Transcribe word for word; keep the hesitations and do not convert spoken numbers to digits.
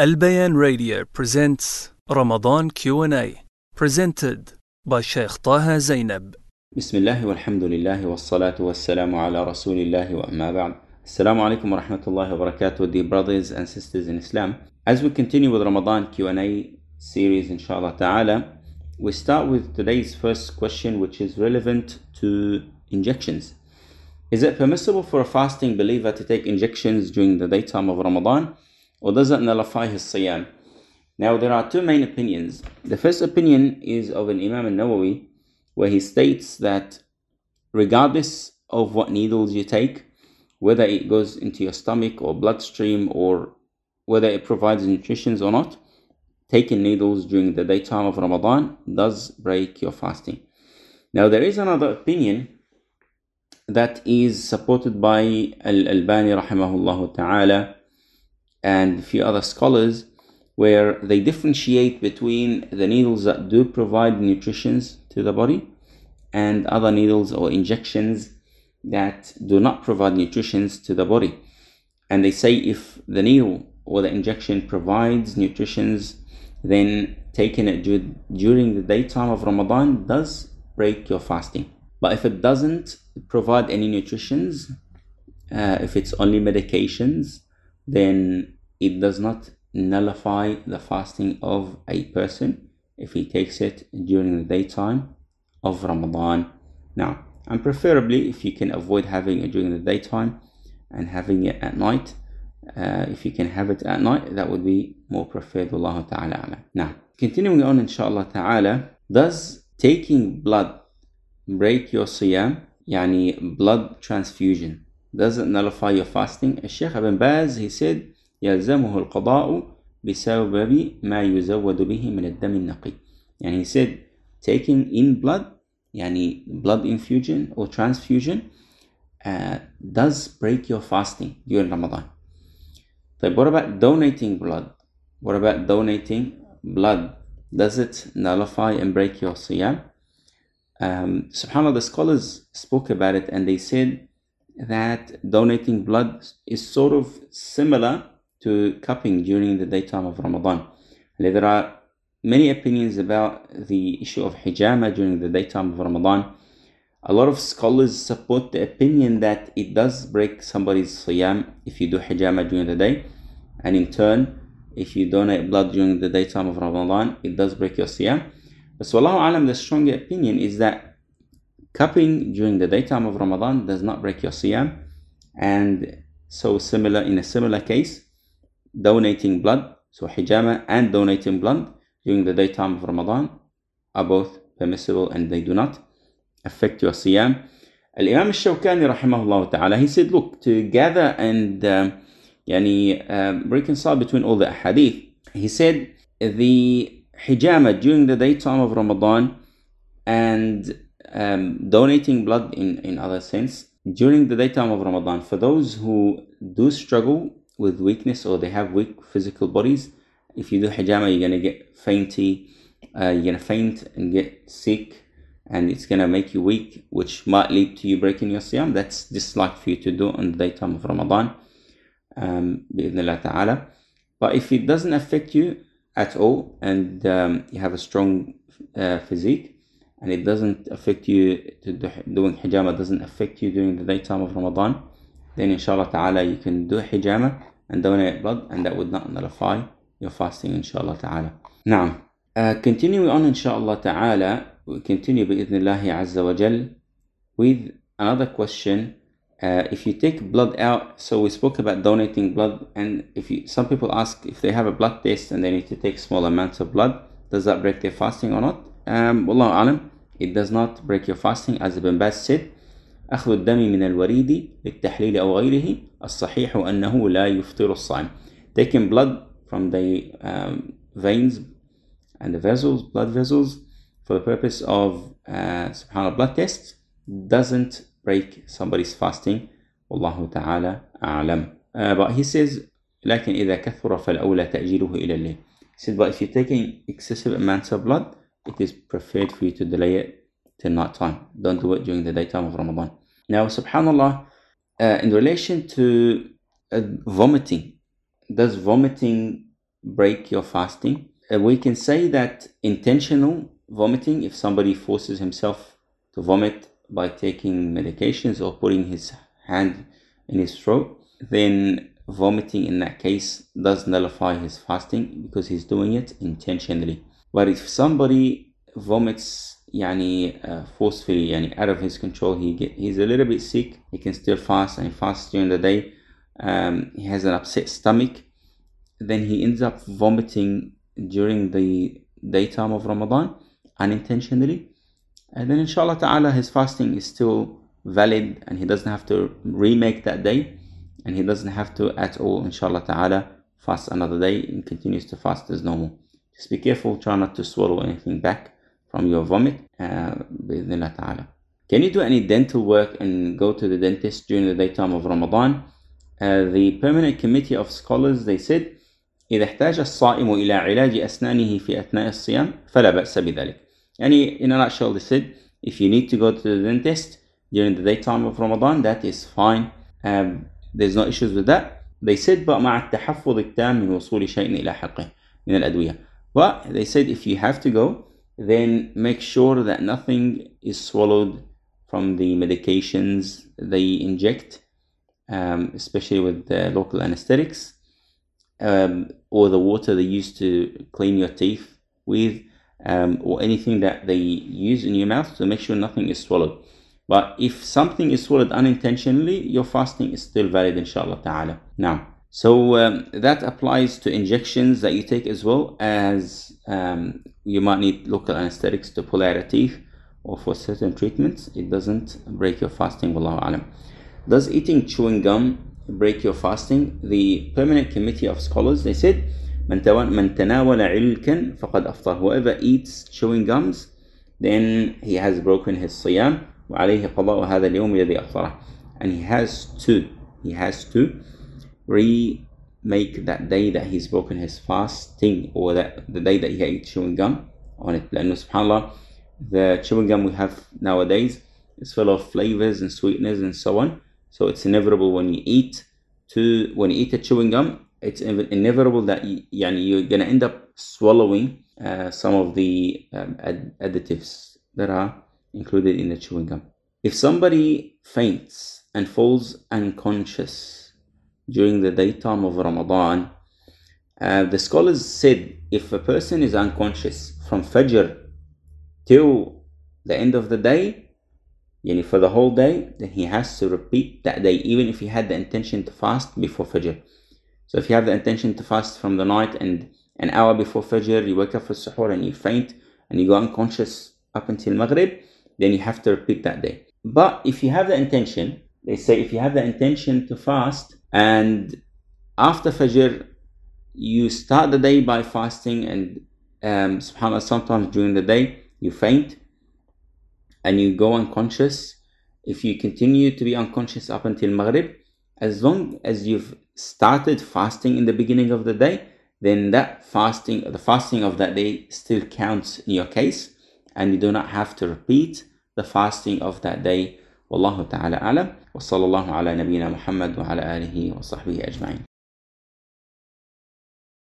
Al Bayan Radio presents Ramadan Q and A, presented by Sheikh Taha Zainab. بسم الله والحمد لله والصلاة والسلام على رسول الله وأما بعد. Assalamu alaikum wa rahmatullahi wa barakatuh, dear brothers and sisters in Islam. As we continue with Ramadan Q and A series, inshallah ta'ala, we start with today's first question, which is relevant to injections. Is it permissible for a fasting believer to take injections during the daytime of Ramadan, or does it nullify his siyam? Now, there are two main opinions. The first opinion is of an Imam al-Nawawi, where he states that regardless of what needles you take, whether it goes into your stomach or bloodstream, or whether it provides nutrition or not, taking needles during the daytime of Ramadan does break your fasting. Now, there is another opinion that is supported by Al-Albani rahimahullah ta'ala and a few other scholars, where they differentiate between the needles that do provide nutrition to the body and other needles or injections that do not provide nutrition to the body. And they say if the needle or the injection provides nutrition, then taking it du- during the daytime of Ramadan does break your fasting. But if it doesn't provide any nutrition, uh, if it's only medications, then it does not nullify the fasting of a person if he takes it during the daytime of Ramadan. Now, and preferably if you can avoid having it during the daytime and having it at night, uh, if you can have it at night, that would be more preferred. Wallahu ta'ala. Now, continuing on, inshallah ta'ala, does taking blood break your siyam? Yani blood transfusion, does it nullify your fasting? Sheikh Ibn Baz, he said, يلزمه القضاء بسبب ما يزود به من الدم النقي. And he said, taking in blood, yani blood infusion or transfusion, uh, does break your fasting during Ramadan. But what about donating blood? What about donating blood? Does it nullify and break your siyam? Um, SubhanAllah, the scholars spoke about it, and they said that donating blood is sort of similar to cupping during the daytime of Ramadan. There are many opinions about the issue of hijama during the daytime of Ramadan. A lot of scholars support the opinion that it does break somebody's siyam if you do hijama during the day, and in turn, if you donate blood during the daytime of Ramadan, it does break your siyam. But so Wallahu alam, the stronger opinion is that cupping during the daytime of Ramadan does not break your siyam, and so similar in a similar case, donating blood, so hijama and donating blood during the daytime of Ramadan are both permissible and they do not affect your siyam. Al-Imam al-Shawkani rahimahullah ta'ala, he said, look, to gather and um, yani, um, reconcile between all the hadith, he said the hijama during the daytime of Ramadan and um, donating blood in, in other sense during the daytime of Ramadan, for those who do struggle with weakness or they have weak physical bodies, if you do hijama, you're going to get fainty, uh, you're going to faint and get sick, and it's going to make you weak, which might lead to you breaking your siyam. That's disliked for you to do on the daytime of Ramadan, um, bi'idhnillah ta'ala. But if it doesn't affect you at all, and um, you have a strong uh, physique, and it doesn't affect you, to do, doing hijama doesn't affect you during the daytime of Ramadan, then inshallah ta'ala you can do hijama and donate blood, and that would not nullify your fasting, inshallah ta'ala. Now, uh, continuing on, inshallah ta'ala, we continue bi'idhnillahi azza wa jal with another question. Uh, if you take blood out, so we spoke about donating blood, and if you, some people ask if they have a blood test and they need to take small amounts of blood, does that break their fasting or not? Um, Wallahu alam, it does not break your fasting. As Ibn Baz said, أخذ الدم من الوريد للتحليل أو غيره الصحيح أنه لا يفطر الصائم. Taking blood from the um, veins and the vessels, blood vessels, for the purpose of uh, subhanallah blood tests doesn't break somebody's fasting. Wallahu ta'ala a'lam. Uh, but he says, لكن إذا كثر فالأولى تأجيله إلى الليل. He said, but if you're taking excessive amounts of blood, it is preferred for you to delay it till night time. Don't do it during the daytime of Ramadan. Now, subhanallah, uh, in relation to uh, vomiting, does vomiting break your fasting. Uh, we can say that intentional vomiting, if somebody forces himself to vomit by taking medications or putting his hand in his throat, then vomiting in that case does nullify his fasting because he's doing it intentionally. But if somebody vomits yani, uh, forcefully, yani, out of his control, he get, he's a little bit sick, he can still fast and fast during the day, um, he has an upset stomach, then he ends up vomiting during the daytime of Ramadan unintentionally, and then inshallah ta'ala his fasting is still valid and he doesn't have to remake that day, and he doesn't have to at all inshallah ta'ala fast another day and continues to fast as normal. Just be careful, try not to swallow anything back from your vomit. Uh, ta'ala. Can you do any dental work and go to the dentist during the daytime of Ramadan? Uh, the permanent committee of scholars, they said إذا احتاج الصائم إلى علاج أسنانه في أثناء الصيام فلا بأس بذلك. Yani, in a nutshell, they said if you need to go to the dentist during the daytime of Ramadan, that is fine. Um, there's no issues with that. They said but مع التحفظ التام من وصول شيء إلى حقه من الأدوية. But they said if you have to go, then make sure that nothing is swallowed from the medications they inject, um, especially with the local anesthetics, um, or the water they use to clean your teeth with, um, or anything that they use in your mouth, to make sure nothing is swallowed. But if something is swallowed unintentionally, your fasting is still valid inshallah ta'ala. Now, so um, that applies to injections that you take as well, as um, you might need local anesthetics to pull out a teeth or for certain treatments. It doesn't break your fasting, wallahu alam. Does eating chewing gum break your fasting? The permanent committee of scholars, they said من تناول علكا فقد أفطر. Whoever eats chewing gums, then he has broken his صيام وعليه قضاء هذا اليوم الذي أفطره. And he has to, he has to remake that day that he's broken his fasting, or that the day that he ate chewing gum on it. لأنه subhanallah, the chewing gum we have nowadays is full of flavors and sweeteners and so on. So it's inevitable when you eat to when you eat a chewing gum, it's inevitable that you, yani you're gonna end up swallowing uh, some of the um, ad- additives that are included in the chewing gum. If somebody faints and falls unconscious during the daytime of Ramadan, uh, the scholars said if a person is unconscious from Fajr till the end of the day, yani for the whole day, then he has to repeat that day, even if he had the intention to fast before Fajr. So if you have the intention to fast from the night and an hour before Fajr, you wake up for suhoor and you faint and you go unconscious up until Maghrib, then you have to repeat that day. But if you have the intention, they say if you have the intention to fast and after Fajr you start the day by fasting, and um, subhanAllah, sometimes during the day you faint and you go unconscious, if you continue to be unconscious up until Maghrib, as long as you've started fasting in the beginning of the day, then that fasting, the fasting of that day still counts in your case, and you do not have to repeat the fasting of that day. Wallahu ta'ala alam, wa sallallahu ala nabiyyina Muhammad wa ala alihi wa sahbihi ajma'in.